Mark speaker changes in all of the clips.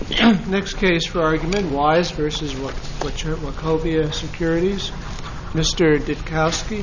Speaker 1: Next case for argument, Wise v. Wachovia Securities. Mr. Ditkowski.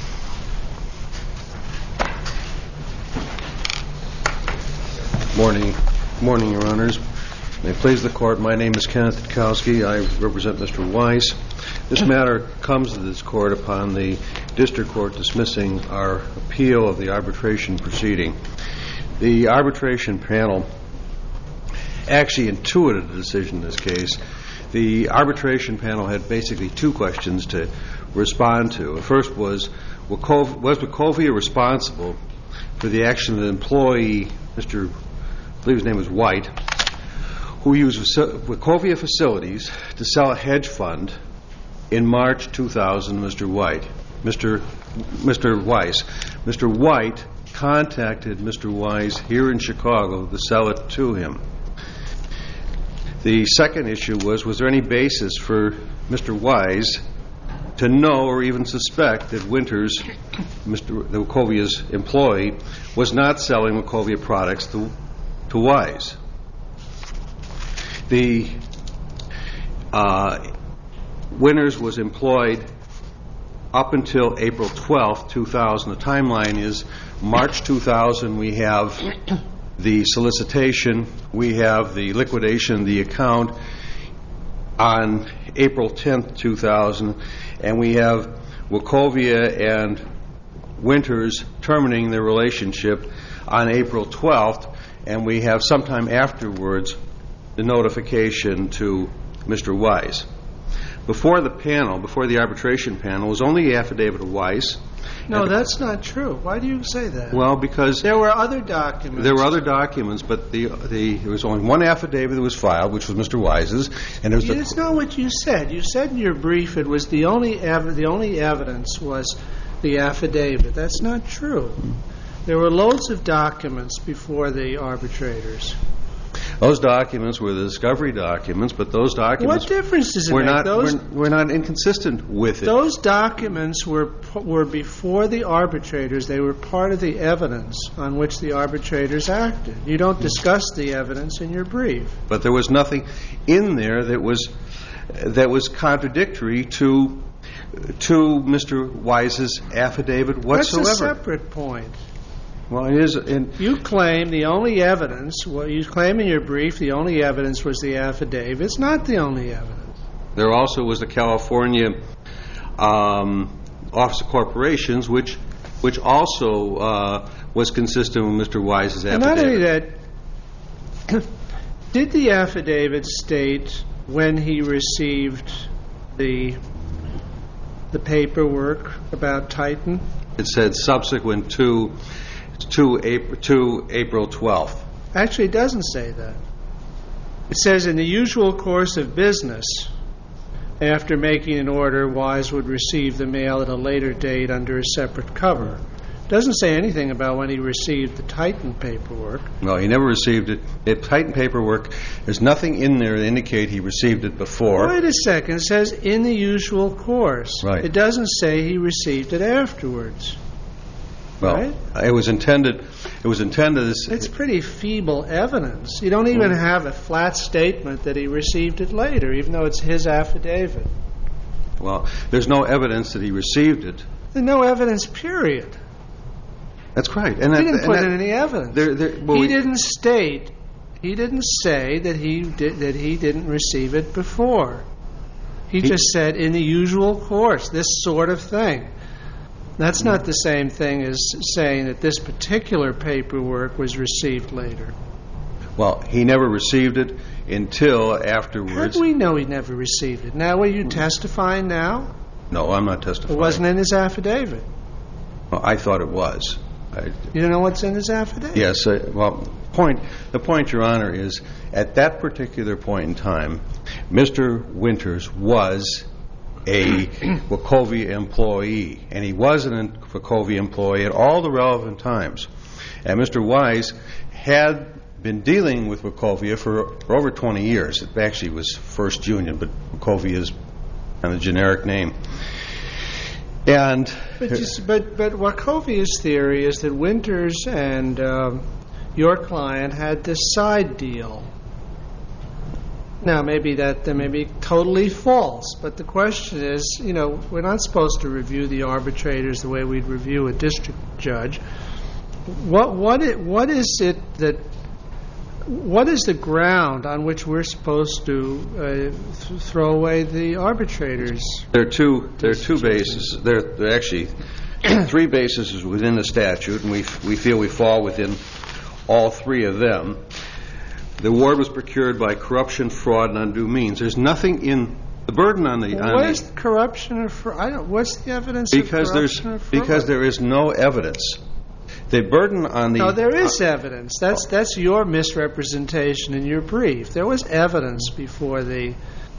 Speaker 2: Morning, Your Honors. May it please the Court, my name is Kenneth Ditkowski. I represent Mr. Wise. This matter comes to this Court upon the District Court dismissing our appeal of the arbitration proceeding. The arbitration panel actually intuited a decision in this case. The arbitration panel had basically two questions to respond to. The first was Wachovia responsible for the action of the employee, I believe his name was White, who used Wachovia facilities to sell a hedge fund in March 2000 to Mr. Wise. Mr. White contacted Mr. Wise here in Chicago to sell it to him. The second issue was there any basis for Mr. Wise to know or even suspect that Winters, the Wachovia's employee, was not selling Wachovia products to Wise? The Winters was employed up until April 12, 2000. The timeline is March 2000, we have the solicitation, we have the liquidation of the account on April 10, 2000, and we have Wachovia and Winters terminating their relationship on April 12th, and we have sometime afterwards the notification to Mr. Wise. Before the arbitration panel, was only the affidavit of Wise.
Speaker 1: No, that's not true. Why do you say that?
Speaker 2: Well, because
Speaker 1: there were other documents.
Speaker 2: There were other documents, but there was only one affidavit that was filed, which was Mr. Wise's. And
Speaker 1: it's not what you said. You said in your brief it was the only evidence was the affidavit. That's not true. There were loads of documents before the arbitrators.
Speaker 2: Those documents were the discovery documents, but those documents...
Speaker 1: What difference does it make?
Speaker 2: We're not inconsistent with it.
Speaker 1: Those documents were before the arbitrators. They were part of the evidence on which the arbitrators acted. You don't discuss the evidence in your brief.
Speaker 2: But there was nothing in there that was contradictory to Mr. Wise's affidavit whatsoever.
Speaker 1: That's a separate point.
Speaker 2: Well, it is.
Speaker 1: You claim the only evidence. Well, you claim in your brief the only evidence was the affidavit. It's not the only evidence.
Speaker 2: There also was the California Office of Corporations, which also was consistent with Mr. Wise's affidavit.
Speaker 1: And not only that, did the affidavit state when he received the paperwork about Titan?
Speaker 2: It said subsequent to April 12th.
Speaker 1: Actually, it doesn't say that. It says in the usual course of business, after making an order, Wise would receive the mail at a later date under a separate cover. It doesn't say anything about when he received the Titan paperwork.
Speaker 2: No, he never received it. The Titan paperwork, there's nothing in there to indicate he received it before.
Speaker 1: Wait a second. It says in the usual course.
Speaker 2: Right.
Speaker 1: It doesn't say he received it afterwards.
Speaker 2: Well,
Speaker 1: right?
Speaker 2: It was intended as...
Speaker 1: It's pretty feeble evidence. You don't even have a flat statement that he received it later, even though it's his affidavit.
Speaker 2: Well, there's no evidence that he received it.
Speaker 1: There's no evidence, period.
Speaker 2: That's right.
Speaker 1: He didn't put in any evidence. He didn't state. He didn't say that he didn't receive it before. He just said in the usual course, this sort of thing. That's not the same thing as saying that this particular paperwork was received later.
Speaker 2: Well, he never received it until afterwards.
Speaker 1: How do we know he never received it? Now, are you testifying now?
Speaker 2: No, I'm not testifying.
Speaker 1: It wasn't in his affidavit.
Speaker 2: Well, I thought it was.
Speaker 1: You don't know what's in his affidavit?
Speaker 2: Yes. The point, Your Honor, is at that particular point in time, Mr. Winters was a Wachovia employee, and he wasn't a Wachovia employee at all the relevant times. And Mr. Wise had been dealing with Wachovia for over 20 years. It actually was First Union, but Wachovia is kind of a generic name. But
Speaker 1: Wachovia's theory is that Winters and your client had this side deal. Now, maybe that may be totally false, but the question is, we're not supposed to review the arbitrators the way we'd review a district judge. What is the ground on which we're supposed to throw away the arbitrators?
Speaker 2: There are two bases. There are actually three bases within the statute, and we feel we fall within all three of them. The award was procured by corruption, fraud, and undue means. There's nothing in the burden on the...
Speaker 1: What is corruption or fraud? What's the evidence of corruption or fraud?
Speaker 2: Because there is no evidence. The burden on the...
Speaker 1: No, there is evidence. That's your misrepresentation in your brief. There was evidence before the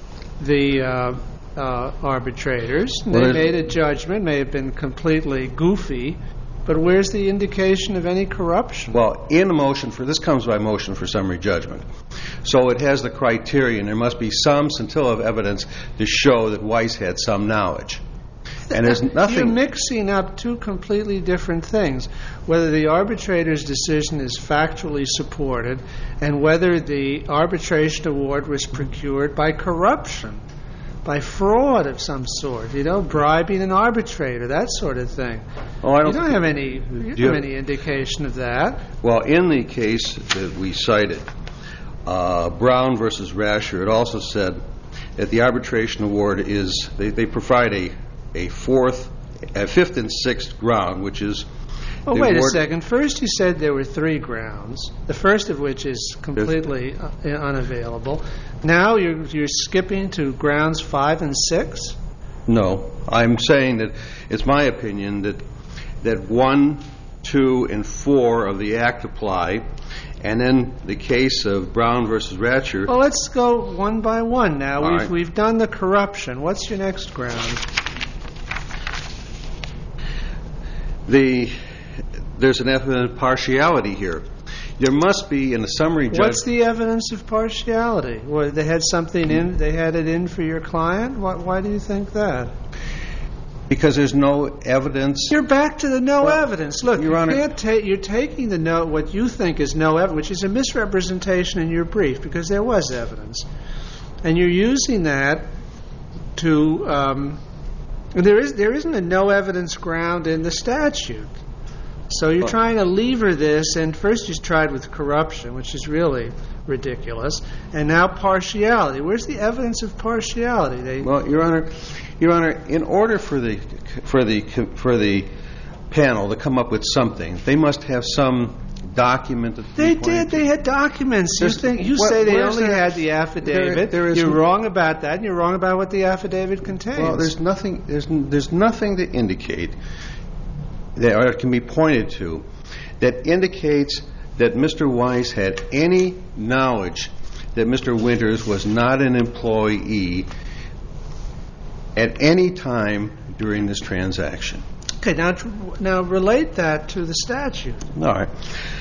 Speaker 1: arbitrators. They made a judgment, may have been completely goofy, but where's the indication of any corruption?
Speaker 2: Well, in a motion this comes by motion for summary judgment. So it has the criterion. There must be some scintilla of evidence to show that Weiss had some knowledge. And there's nothing...
Speaker 1: You're mixing up two completely different things. Whether the arbitrator's decision is factually supported and whether the arbitration award was procured by corruption, by fraud of some sort, bribing an arbitrator, that sort of thing. You don't have any indication of that.
Speaker 2: Well, in the case that we cited, Brown versus Rasher, it also said that the arbitration award is, they provide a fifth and sixth ground, which is...
Speaker 1: Oh, wait a second. First you said there were three grounds, the first of which is completely unavailable. Now you're skipping to grounds 5 and 6?
Speaker 2: No. I'm saying that it's my opinion that 1, 2, and 4 of the Act apply, and then the case of Brown versus Rasher...
Speaker 1: Well, let's go one by one now.
Speaker 2: Right.
Speaker 1: We've done the corruption. What's your next ground?
Speaker 2: There's an evidence of partiality here. There must be in a summary judgment...
Speaker 1: What's the evidence of partiality? Well, they had something in, they had it in for your client? Why do you think that?
Speaker 2: Because there's no evidence...
Speaker 1: You're back to the no evidence. Look,
Speaker 2: Your Honor,
Speaker 1: you're taking what you think is no evidence, which is a misrepresentation in your brief, because there was evidence. And you're using that to... there isn't a no evidence ground in the statute. So you're trying to lever this, and first you tried with corruption, which is really ridiculous, and now partiality. Where's the evidence of partiality?
Speaker 2: Well, Your Honor, in order for the panel to come up with something, they must have some document.
Speaker 1: They did. They had documents. You say they only had the affidavit. You're wrong about that, and you're wrong about what the affidavit contains.
Speaker 2: Well, there's nothing to indicate that, or it can be pointed to, that indicates that Mr. Weiss had any knowledge that Mr. Winters was not an employee at any time during this transaction.
Speaker 1: Okay, now relate that to the statute.
Speaker 2: All right.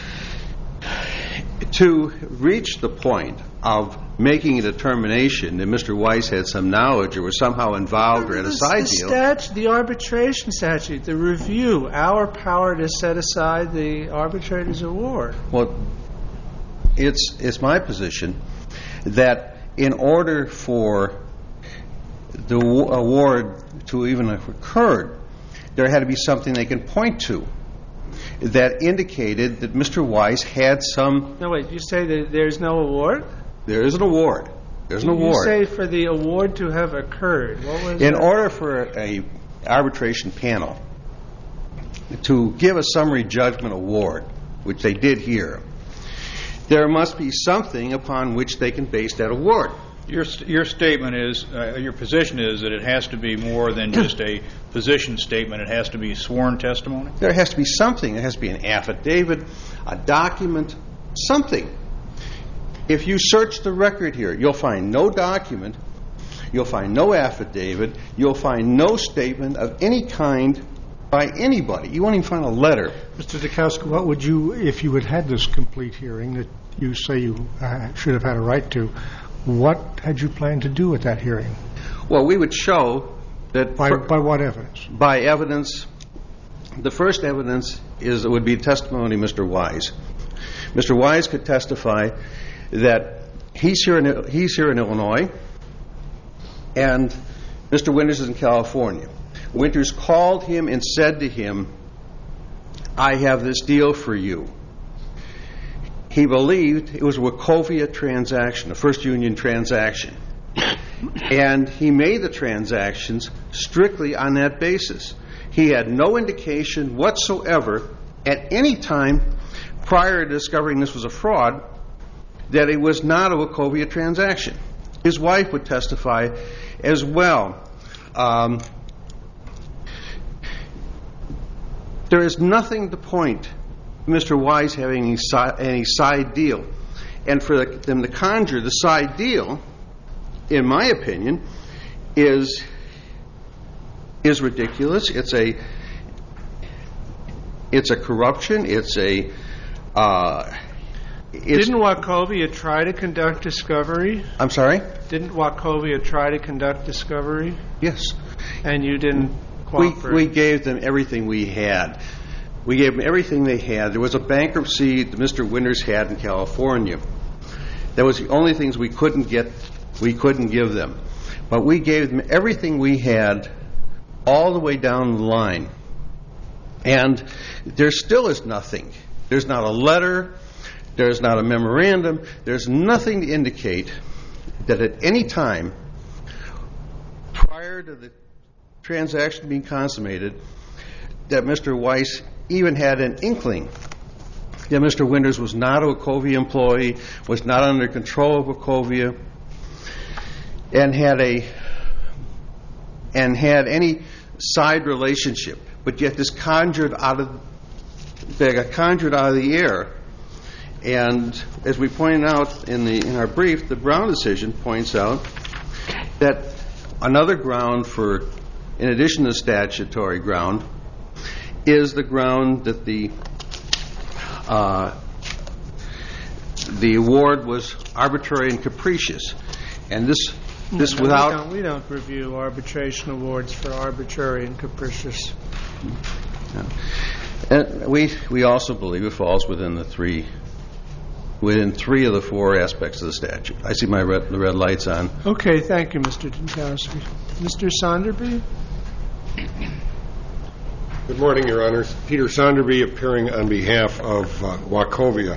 Speaker 2: To reach the point of making a determination that Mr. Weiss had some knowledge or was somehow involved or had a side deal...
Speaker 1: The arbitration statute, the review, our power to set aside the arbitrator's award.
Speaker 2: Well, it's my position that in order for the award to even have occurred, there had to be something they can point to that indicated that Mr. Weiss had some...
Speaker 1: No, wait, you say that there's no award?
Speaker 2: There is an award. There's an award.
Speaker 1: You say for the award to have occurred. What was
Speaker 2: in order for a arbitration panel to give a summary judgment award, which they did here, there must be something upon which they can base that award.
Speaker 3: Your statement is, your position is that it has to be more than just a position statement. It has to be sworn testimony?
Speaker 2: There has to be something. There has to be an affidavit, a document, something. If you search the record here, you'll find no document, you'll find no affidavit, you'll find no statement of any kind by anybody. You won't even find a letter.
Speaker 4: Mr. Dukowski, what would you, if you had had this complete hearing that you say you should have had a right to, what had you planned to do at that hearing?
Speaker 2: Well, we would show that...
Speaker 4: By what evidence?
Speaker 2: By evidence. The first evidence would be testimony of Mr. Weiss. Mr. Weiss could testify that he's here in Illinois, and Mr. Winters is in California. Winters called him and said to him, I have this deal for you. He believed it was a Wachovia transaction, a First Union transaction. And he made the transactions strictly on that basis. He had no indication whatsoever at any time prior to discovering this was a fraud that it was not a Wachovia transaction. His wife would testify as well. There is nothing to point to Mr. Wise having any side deal. And for them to conjure the side deal, in my opinion, is ridiculous. It's a corruption. Didn't
Speaker 1: Wachovia try to conduct discovery?
Speaker 2: I'm sorry?
Speaker 1: Didn't Wachovia try to conduct discovery?
Speaker 2: Yes.
Speaker 1: And you didn't cooperate?
Speaker 2: We gave them everything we had. We gave them everything they had. There was a bankruptcy that Mr. Winters had in California. That was the only things we couldn't give them. But we gave them everything we had all the way down the line. And there still is nothing. There's not a letter. There's not a memorandum. There's nothing to indicate that at any time prior to the transaction being consummated that Mr. Weiss even had an inkling that Mr. Winters was not a Wachovia employee, was not under control of Wachovia, and had any side relationship. But yet this got conjured out of the air. And as we pointed out in our brief, the Brown decision points out that another ground for, in addition to the statutory ground, is the ground that the award was arbitrary and capricious. And this without...
Speaker 1: We don't review arbitration awards for arbitrary and capricious.
Speaker 2: No. And we also believe it falls within three of the four aspects of the statute. I see the red light's on.
Speaker 1: Okay, thank you, Mr. Dinkowski. Mr. Sonderby?
Speaker 5: Good morning, Your Honors. Peter Sonderby, appearing on behalf of Wachovia.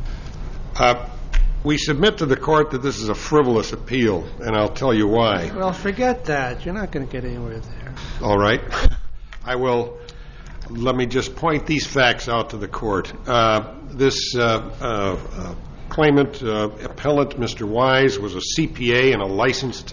Speaker 5: We submit to the court that this is a frivolous appeal, and I'll tell you why.
Speaker 1: Well, forget that. You're not going to get anywhere there.
Speaker 5: All right. I will. Let me just point these facts out to the court. This claimant, appellant, Mr. Wise, was a CPA and a licensed...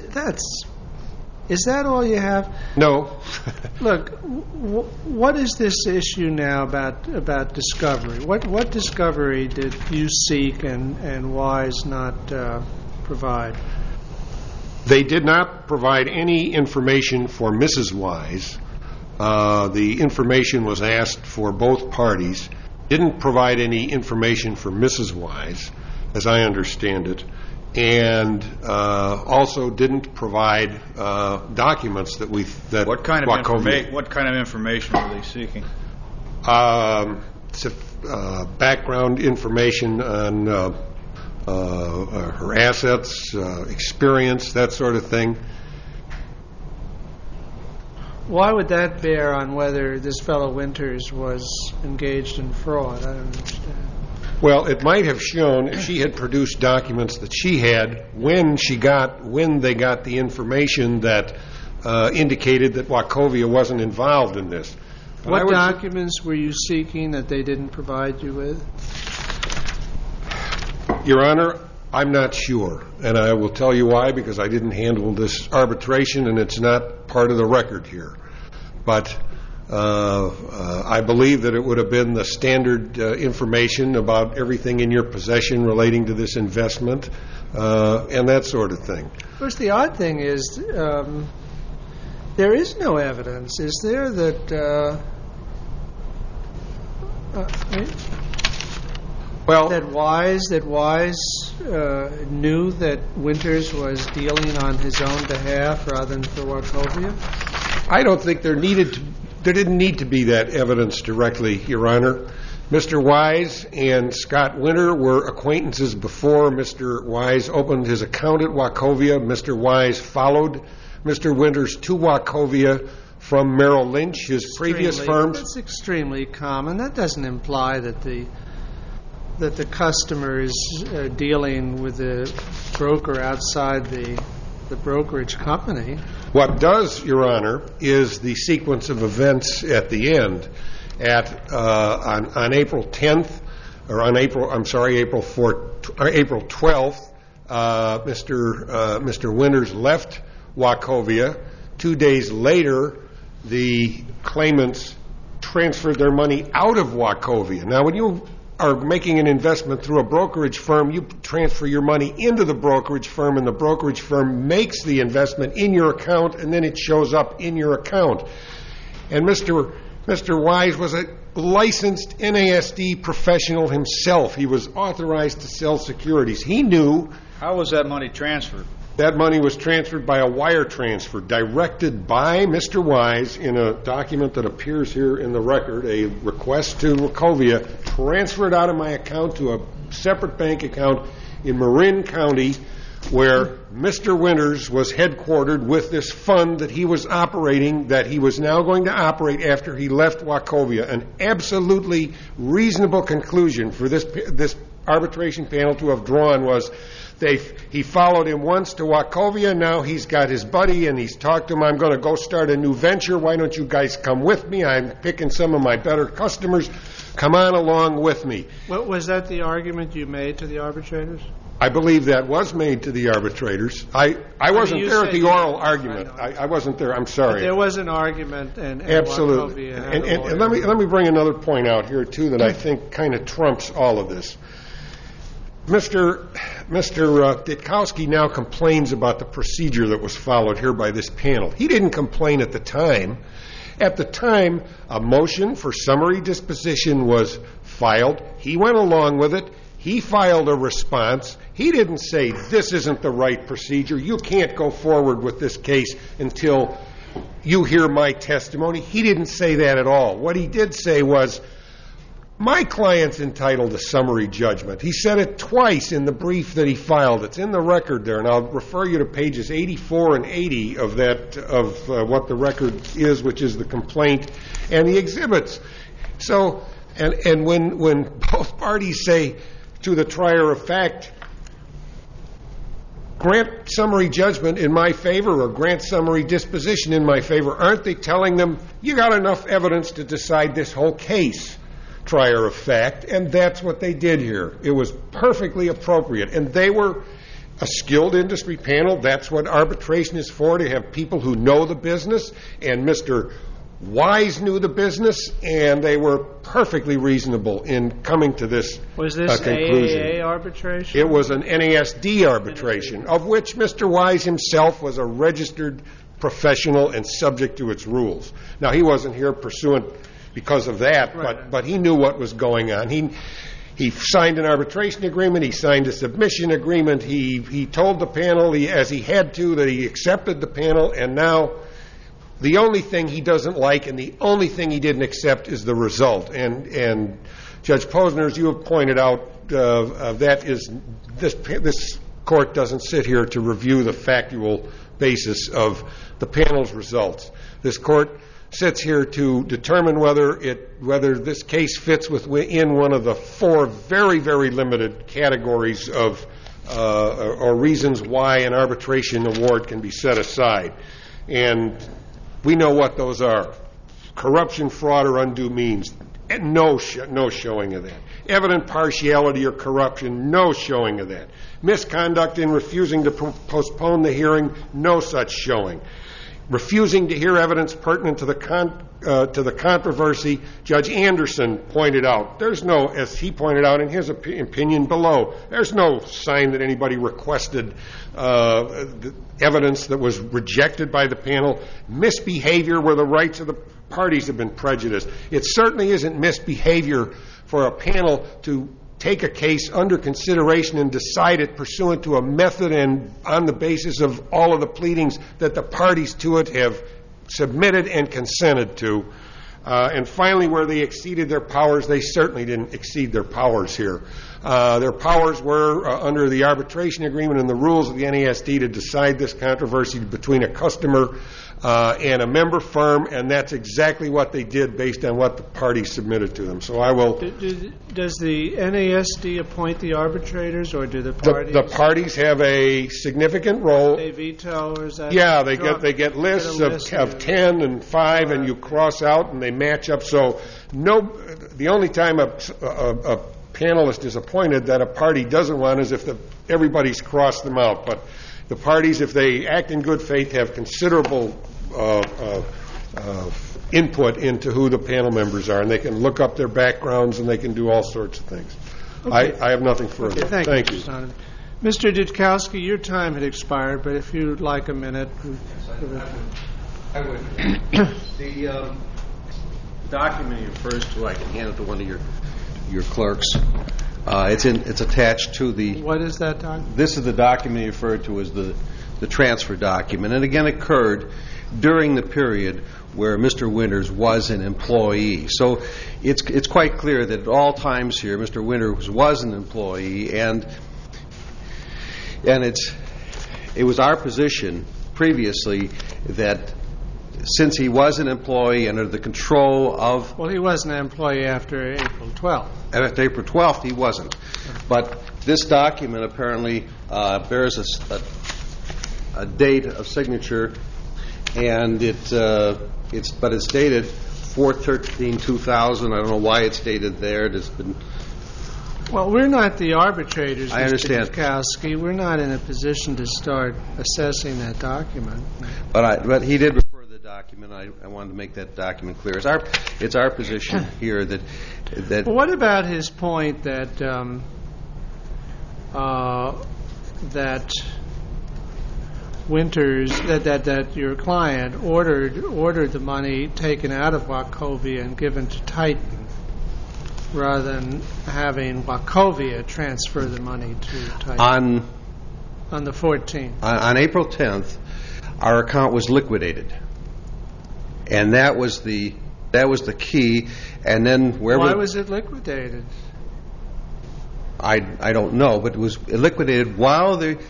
Speaker 1: Is that all you have?
Speaker 5: No.
Speaker 1: Look, what is this issue now about discovery? What discovery did you seek and Wise not provide?
Speaker 5: They did not provide any information for Mrs. Wise. The information was asked for both parties. Didn't provide any information for Mrs. Wise, as I understand it, and also didn't provide documents that
Speaker 3: What kind of information were they seeking?
Speaker 5: Background information on her assets, experience, that sort of thing.
Speaker 1: Why would that bear on whether this fellow Winters was engaged in fraud? I don't understand.
Speaker 5: Well, it might have shown if she had produced documents that she had when they got the information that indicated that Wachovia wasn't involved in this.
Speaker 1: What documents were you seeking that they didn't provide you with?
Speaker 5: Your Honor, I'm not sure, and I will tell you why, because I didn't handle this arbitration and it's not part of the record here. But I believe that it would have been the standard information about everything in your possession relating to this investment and that sort of thing.
Speaker 1: Of course, the odd thing is there is no evidence, is there, that Wise knew that Winters was dealing on his own behalf rather than for Wachovia?
Speaker 5: I don't think there didn't need to be that evidence directly, Your Honor. Mr. Wise and Scott Winter were acquaintances before Mr. Wise opened his account at Wachovia. Mr. Wise followed Mr. Winters to Wachovia from Merrill Lynch, his previous firm.
Speaker 1: That's extremely common. That doesn't imply that the customer is dealing with a broker outside the brokerage company.
Speaker 5: What does, Your Honor, is the sequence of events at the end. On April 10th, or on April 12th, Mr. Winters left Wachovia. 2 days later, the claimants transferred their money out of Wachovia. Now, when you are making an investment through a brokerage firm, you transfer your money into the brokerage firm, and the brokerage firm makes the investment in your account, and then it shows up in your account. And Mr. Wise was a licensed NASD professional himself. He was authorized to sell securities. He knew.
Speaker 3: How was that money transferred?
Speaker 5: That money was transferred by a wire transfer directed by Mr. Wise in a document that appears here in the record, a request to Wachovia, transferred out of my account to a separate bank account in Marin County, where Mr. Winters was headquartered with this fund that he was operating, that he was now going to operate after he left Wachovia. An absolutely reasonable conclusion for this arbitration panel to have drawn was he followed him once to Wachovia. Now he's got his buddy and he's talked to him. I'm going to go start a new venture. Why don't you guys come with me? I'm picking some of my better customers. Come on along with me.
Speaker 1: What was that the argument you made to the arbitrators?
Speaker 5: I believe that was made to the arbitrators. I wasn't there at the oral argument. I wasn't there. I'm sorry.
Speaker 1: But there was an argument, and
Speaker 5: absolutely. And let me bring another point out here too that I think kind of trumps all of this. Mr. Ditkowski now complains about the procedure that was followed here by this panel. He didn't complain at the time. At the time, a motion for summary disposition was filed. He went along with it. He filed a response. He didn't say, this isn't the right procedure. You can't go forward with this case until you hear my testimony. He didn't say that at all. What he did say was, my client's entitled to summary judgment. He said it twice in the brief that he filed. It's in the record there, and I'll refer you to pages 84 and 80 of what the record is, which is the complaint and the exhibits. So, and when both parties say to the trier of fact, grant summary judgment in my favor or grant summary disposition in my favor, aren't they telling them, you got enough evidence to decide this whole case? Trier of fact, and that's what they did here. It was perfectly appropriate, and they were a skilled industry panel. That's what arbitration is for, to have people who know the business, and Mr. Wise knew the business, and they were perfectly reasonable in coming to this conclusion.
Speaker 1: Was this AAA arbitration?
Speaker 5: It was an NASD arbitration, of which Mr. Wise himself was a registered professional and subject to its rules. Now, he wasn't here pursuant because of that, right. But he knew what was going on. He signed an arbitration agreement. He signed a submission agreement. He told the panel, as he had to, that he accepted the panel, and now the only thing he doesn't like and the only thing he didn't accept is the result. And Judge Posner, as you have pointed out, that is this court doesn't sit here to review the factual basis of the panel's results. This court sits here to determine whether this case fits within one of the four very, very limited categories of or reasons why an arbitration award can be set aside. And we know what those are. Corruption, fraud, or undue means. And no showing of that. Evident partiality or corruption, no showing of that. Misconduct in refusing to postpone the hearing, no such showing. Refusing to hear evidence pertinent to the controversy, Judge Anderson pointed out, there's no, as he pointed out in his opinion below, there's no sign that anybody requested evidence that was rejected by the panel. Misbehavior where the rights of the parties have been prejudiced. It certainly isn't misbehavior for a panel to take a case under consideration and decide it pursuant to a method and on the basis of all of the pleadings that the parties to it have submitted and consented to. And finally, where they exceeded their powers, they certainly didn't exceed their powers here. Their powers were under the arbitration agreement and the rules of the NASD to decide this controversy between a customer and a member firm, and that's exactly what they did based on what the parties submitted to them. So I will...
Speaker 1: Does the NASD appoint the arbitrators, or do the parties?
Speaker 5: The parties have a significant role.
Speaker 1: They veto, or is that...
Speaker 5: Yeah, they get lists of 10 and 5, and you cross out, and they match up. So the only time a panelist is appointed that a party doesn't want is if everybody's crossed them out. But the parties, if they act in good faith, have considerable input into who the panel members are, and they can look up their backgrounds and they can do all sorts of things. Okay. I have nothing further.
Speaker 1: Okay, thank you. Mr. Dudkowski, your time had expired, but if you'd like a minute.
Speaker 2: I would. The document he refers to, I can hand it to one of your clerks. It's attached to the...
Speaker 1: What is that document?
Speaker 2: This is the document he referred to as the transfer document. And again, occurred during the period where Mr. Winters was an employee. So it's quite clear that at all times here, Mr. Winters was an employee, and it was our position previously that since he was an employee under the control of...
Speaker 1: Well, he wasn't an employee after April 12th.
Speaker 2: After April 12th, he wasn't. But this document apparently bears a date of signature, and it's dated 4/13/2000. I don't know why it's dated there. It has been...
Speaker 1: Well, we're not the arbitrators,
Speaker 2: I understand.
Speaker 1: Mr. Dudkowski. We're not in a position to start assessing that document.
Speaker 2: But he did refer to the document. I wanted to make that document clear. It's our position here that...
Speaker 1: Well, what about his point that that Winters, that your client ordered the money taken out of Wachovia and given to Titan, rather than having Wachovia transfer the money to Titan on the 14th?
Speaker 2: On April 10th, our account was liquidated, and that was the key. And then
Speaker 1: why was it liquidated?
Speaker 2: I don't know, but it was liquidated while the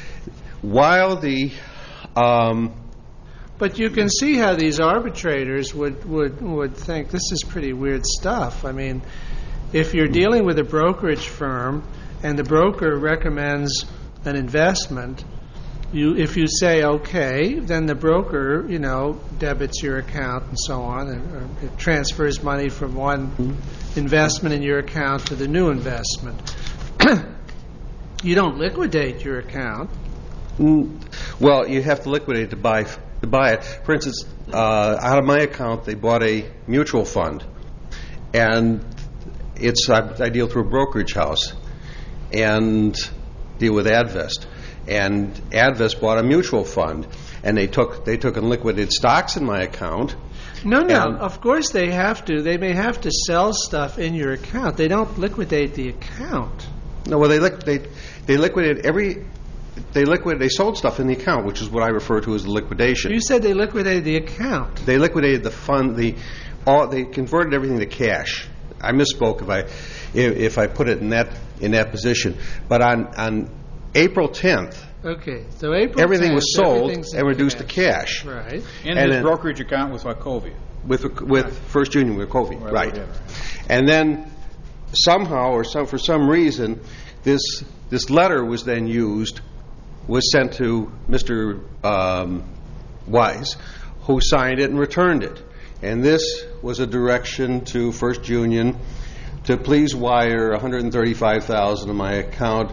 Speaker 1: But you can see how these arbitrators would think this is pretty weird stuff. I mean, if you're dealing with a brokerage firm and the broker recommends an investment, if you say okay, then the broker, debits your account and so on, and it transfers money from one investment in your account to the new investment. You don't liquidate your account.
Speaker 2: Well, you have to liquidate to buy it. For instance, out of my account, they bought a mutual fund, and I deal through a brokerage house and deal with Advest. And Advest bought a mutual fund, and they took and liquidated stocks in my account.
Speaker 1: No, of course they have to. They may have to sell stuff in your account. They don't liquidate the account.
Speaker 2: No, well, they liquidated they sold stuff in the account, which is what I refer to as the liquidation.
Speaker 1: You said they liquidated the account.
Speaker 2: They liquidated the fund. They converted everything to cash. I misspoke if I put it in that position. But on April 10th,
Speaker 1: okay, so April
Speaker 2: everything
Speaker 1: 10th,
Speaker 2: was sold and reduced to cash.
Speaker 1: Right.
Speaker 3: In his brokerage account with Wachovia.
Speaker 2: With First Union Wachovia, right. And then somehow or for some reason, this letter was then was sent to Mr. Wise, who signed it and returned it. And this was a direction to First Union to please wire $135,000 in my account,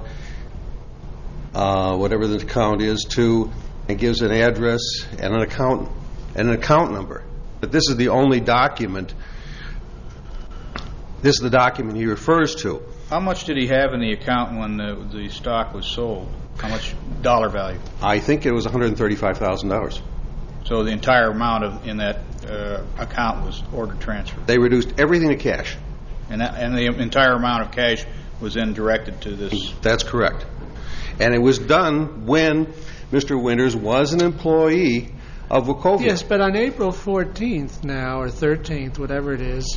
Speaker 2: whatever the account is, and gives an address and an account number. But this is the only document. This is the document he refers to.
Speaker 3: How much did he have in the account when the stock was sold? How much dollar value?
Speaker 2: I think it was $135,000.
Speaker 3: So the entire amount in that account was order transferred.
Speaker 2: They reduced everything to cash.
Speaker 3: And the entire amount of cash was then directed to this?
Speaker 2: That's correct. And it was done when Mr. Winters was an employee of Wachovia.
Speaker 1: Yes, but on April 14th now, or 13th, whatever it is,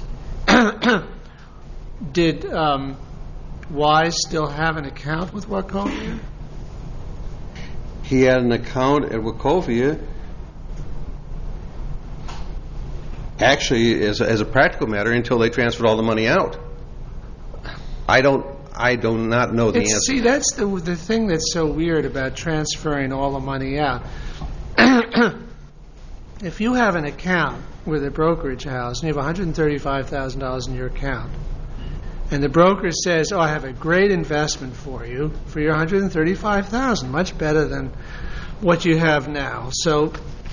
Speaker 1: did Wise still have an account with Wachovia?
Speaker 2: He had an account at Wachovia. Actually, as a practical matter, until they transferred all the money out. I do not know the answer.
Speaker 1: See, that's the thing that's so weird about transferring all the money out. If you have an account with a brokerage house and you have $135,000 in your account, and the broker says, "Oh, I have a great investment for you for your $135,000, much better than what you have now." So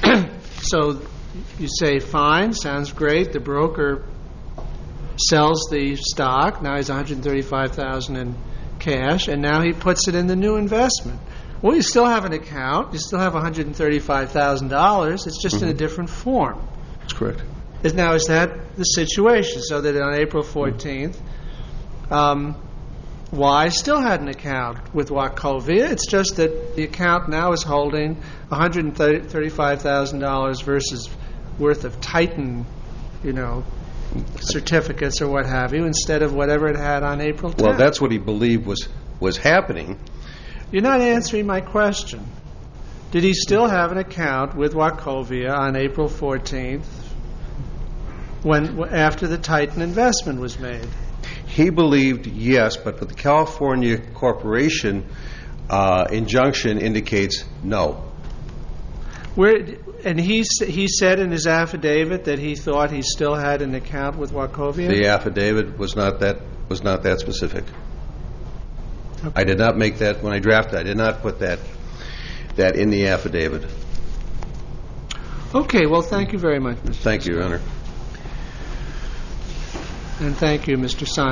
Speaker 1: you say, "Fine, sounds great." The broker sells the stock. Now he's $135,000 in cash, and now he puts it in the new investment. Well, you still have an account. You still have $135,000. It's just in a different form.
Speaker 2: That's correct.
Speaker 1: Now, is that the situation? So that on April 14th, Wise still had an account with Wachovia. It's just that the account now is holding $135,000 versus worth of Titan, certificates or what have you, instead of whatever it had on April 10th.
Speaker 2: Well, that's what he believed was happening.
Speaker 1: You're not answering my question. Did he still have an account with Wachovia on April 14th after the Titan investment was made?
Speaker 2: He believed yes, but the California Corporation injunction indicates no.
Speaker 1: And he said in his affidavit that he thought he still had an account with Wachovia?
Speaker 2: The affidavit was not that specific. Okay. I did not make that when I drafted. I did not put that in the affidavit.
Speaker 1: Okay. Well, thank you very much, Mr.
Speaker 2: Thank you, Your Honor.
Speaker 1: And thank you, Mr. Son.